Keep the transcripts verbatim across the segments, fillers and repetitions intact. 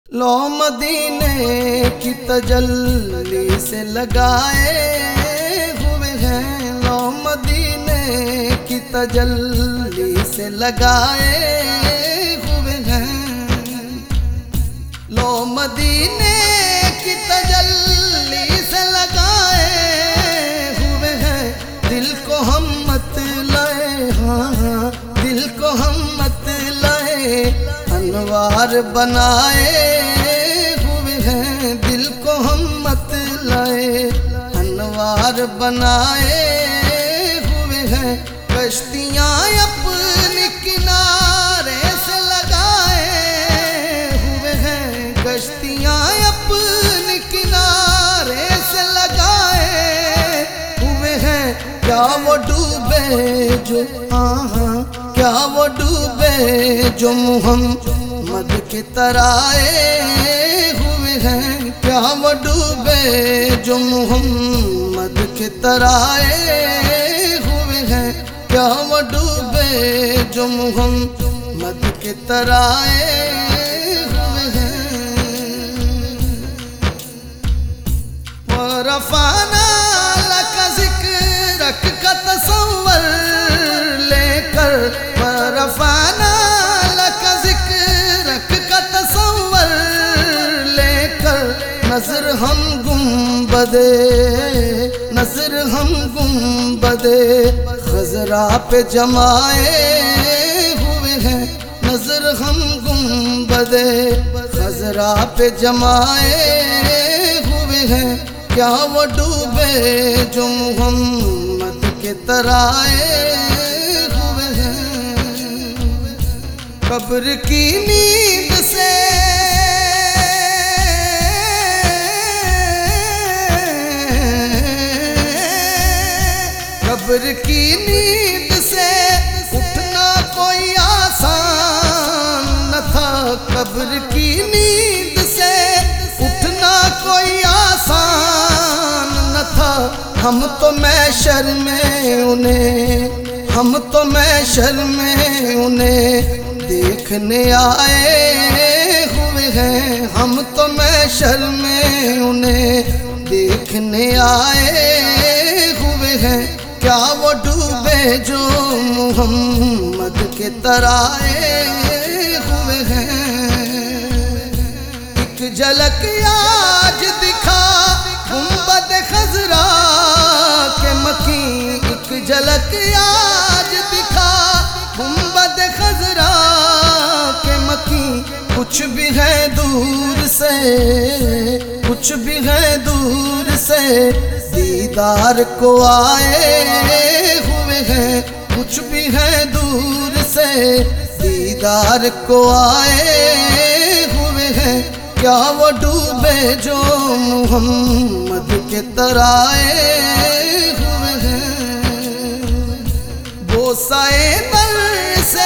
लो मदीने की तजल्ली से लगाए हुए हैं, लो मदीने की तजल्ली से लगाए हुए हैं। लो मदीने की तजल्ली से लगाए हुए हैं, दिल को हम मत लाए, हाँ हाँ दिल को हम मत लाए, अनवार बनाए हुए हैं। दिल को हम मत लाए, अनवार बनाए हुए हैं। कश्तियाँ अपने किनारे से लगाए हुए हैं, कश्तियाँ अपने किनारे से लगाए हुए हैं। क्या वो डूबे जो, हाँ हाँ क्या वो डूबे जो मुहम्मद की तराए हुए हैं। क्या वो डूबे जो मुहम्मद की तराए हुए हैं। क्या वो डूबे जो मुहम्मद की तराए हुए हैं। वरफ़ाना लका ज़िक्रक का तसव्वुर लेकर, वरफ़ाना लका ज़िक्रक का तसव्वुर लेकर, नज़र हम गुंबदे, नज़र हम गुंबदे खज़रा पे जमाए हुए हैं। नज़र हम गुंबदे खज़रा पे जमाए हुए हैं। क्या वो डूबे जो मुहम्मद के तराए हुए हैं। कब्र की नींद से कब्र की नींद से उठना कोई आसान न था। कब्र की नींद से उठना कोई आसान न था। हम तो महशर में उन्हें, हम तो महशर में उन्हें देखने आए हुए हैं। हम तो महशर में उन्हें देखने आए हुए हैं। क्या वो डूबे जो मुहम्मद के तराए हुए हैं। एक झलक आज दिखा गुंबद खज़रा के मकी, एक झलक आज दिखा गुंबद खज़रा के मकी। कुछ भी है दूर से, कुछ भी है दूर से दीदार को आए हुए हैं। कुछ भी है दूर से दीदार को आए हुए हैं। क्या वो डूबे जो मुहम्मद के तराए हुए हैं। बोसाए दर से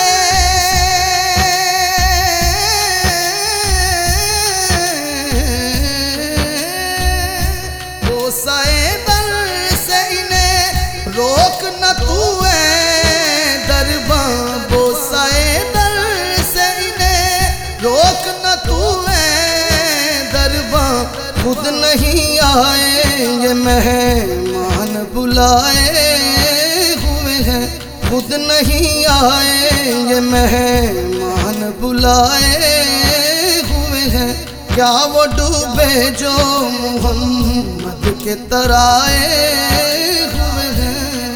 रोक न तू है दरबां, बोसाए दर से इन्हें रोक न तू है दरबां। खुद नहीं आए ये मेहमान बुलाए हुए हैं। खुद नहीं आए ये मेहमान बुलाए हुए हैं। क्या वो डूबे जो मुहम्मद के तराए हुए हैं।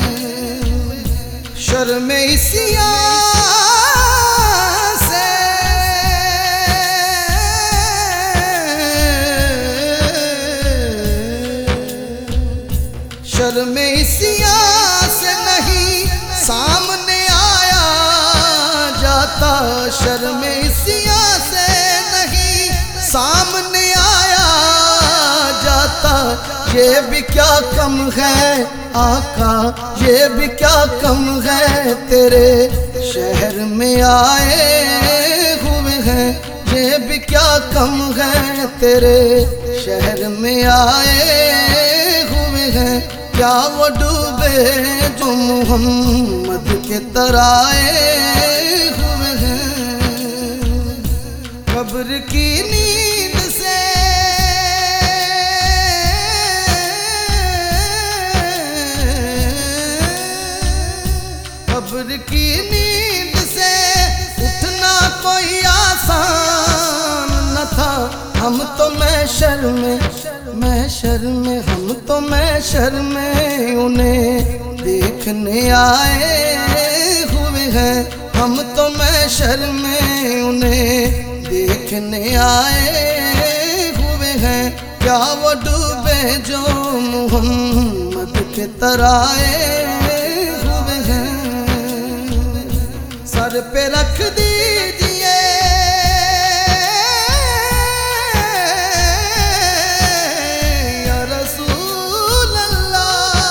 शर्म इसिया से शर्म इसिया से नहीं सामने आया जाता। शर्म इसिया से नहीं सामने आया जाता। ये भी क्या कम है आका, ये भी क्या कम है तेरे शहर में आए हुए हैं। ये भी क्या कम है तेरे शहर में आए हुए हैं। क्या वो डूबे जो मुहम्मद के तराए हुए हैं। कब्र की नींद फजर की नींद से उठना कोई आसान न था। हम तो महशर में महशर में हम तो महशर में उन्हें देखने आए हुए हैं। हम तो महशर में उन्हें देखने आए हुए हैं। क्या वो डूबे जो मोहम्मद के तराए हुए हैं। सर पे रख दीजिए या रसूल अल्लाह,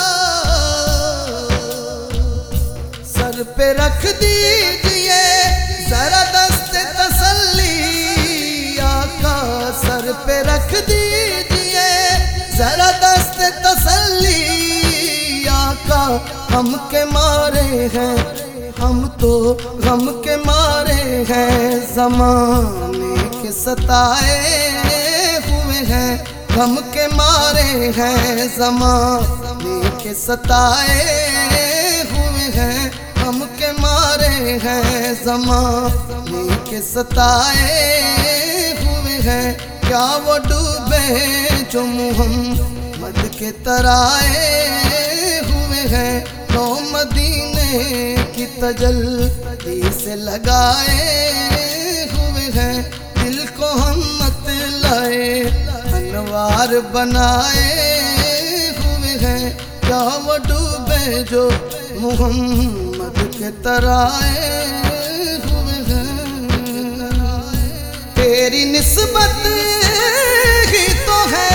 सर पे रख दीजिए जरा दस्ते तसल्ली आका। सर पे रख दीजिए जरा दस्ते तसल्ली आका। हम के मारे हैं हम तो गम के मारे हैं, ज़माने के सताए हुए हैं। गम के मारे हैं ज़माने के सताए हुए हैं। गम के मारे हैं ज़माने के सताए हुए हैं। क्या वो डूबे जो मोहम्मद के तराए हुए हैं। नौ मदीने की तजल्ली से लगाए हुए हैं। दिल को हम मत लाए अनवार बनाए हुए हैं। क्या वो डूबे जो मोहम्मद के तराए हुए हैं। तेरी निस्बत ही तो है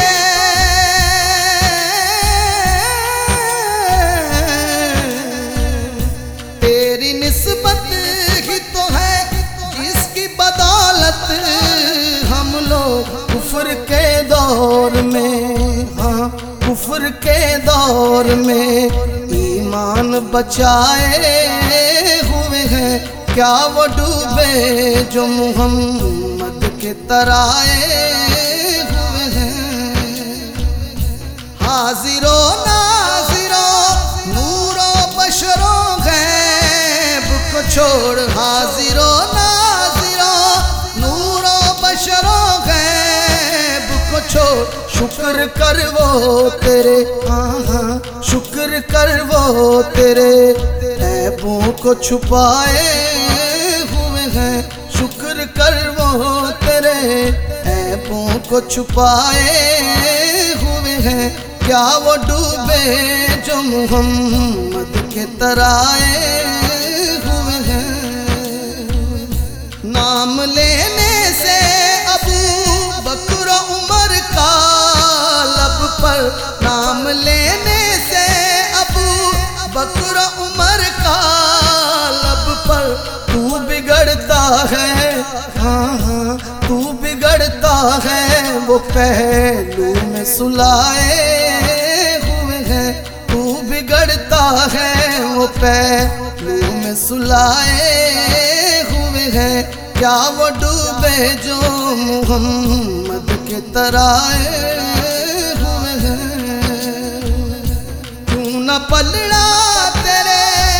तेरी निस्बत ही तो है जिसकी बदौलत हम लोग कुफ्र के दौर में, हाँ कुफ्र के दौर में ईमान बचाए हुए हैं। क्या वो डूबे जो मोहम्मद के तराए हुए हैं। हाजिरो नाजिरो नूरो बशरो गैब को छोड़। हाजिरो नाजिरो नूरो बशरो गैब को छोड़। शुक्र कर वो तेरे, हाँ हाँ शुक्र कर वो तेरे ऐबों को छुपाए हुए हैं। शुक्र कर वो तेरे ऐबों को छुपाए हुए हैं। क्या वो डूबे जो मोहम्मद के तराए हुए हैं। नाम लेने से अबू बकर उमर का लब पर, नाम लेने से अबू बकर उमर का लब पर तू बिगड़ता है, हाँ हाँ तू बिगड़ता है। वो पहलू में सुलाए हुए हैं। तू बिगड़ता है वो पहलू में सुलाए हुए हैं। क्या वो डूबे जो मोहम्मद के तराए हुए हैं। क्यों न पलड़ा तेरे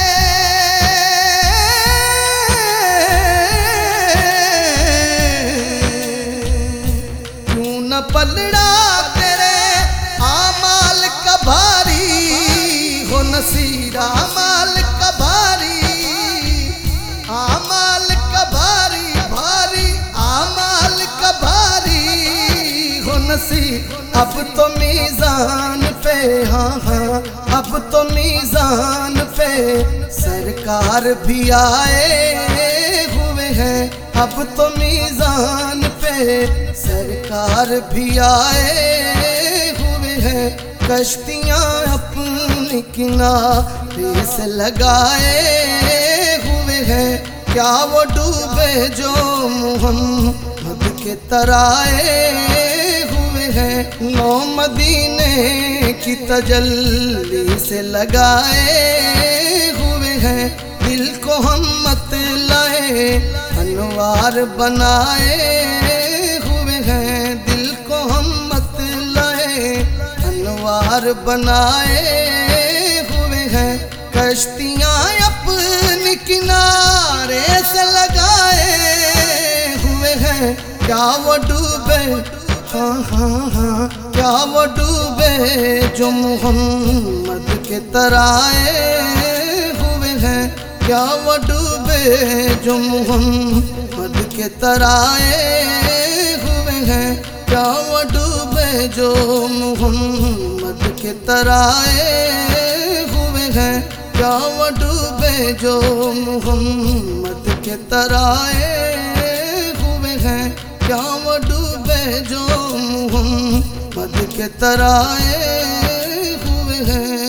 क्यों न पलड़ा तेरे आमाल का भारी हो नसीर। आमाल का भारी आमाल का भारी भारी आमाल का भारी हो नसीर। अब तो मीज़ान पे, हाँ हाँ अब तो मीज़ान पे सरकार भी आए हुए हैं। अब तो मीज़ान पे सरकार भी आए हुए हैं। कश्तियाँ अपनी किनारे से लगाए हुए हैं। क्या वो डूबे जो मोहम्मद के तराए हुए हैं। नौ मदीने की तजल्ली से लगाए हुए हैं। दिल को हम मत लाए अनवार बनाए हुए हैं। दिल को हम मत लाए अनवार बनाए हुए हैं। कश्तियाँ अपनी किनारे से लगाए हुए हैं, क्या वो डूबे, हाँ हाँ हाँ, क्या वो डूबे जो मोहम्मद के तराए हुए हैं, क्या वो डूबे जो मोहम्मद के तराए हुए हैं, क्या वो डूबे जो मोहम्मद के तराए हुए हैं, क्या वो डूबे जो मोहम्मद के तराए हुए हैं, क्या वो डूबे जो मोहम्मद के तराए हुए हैं।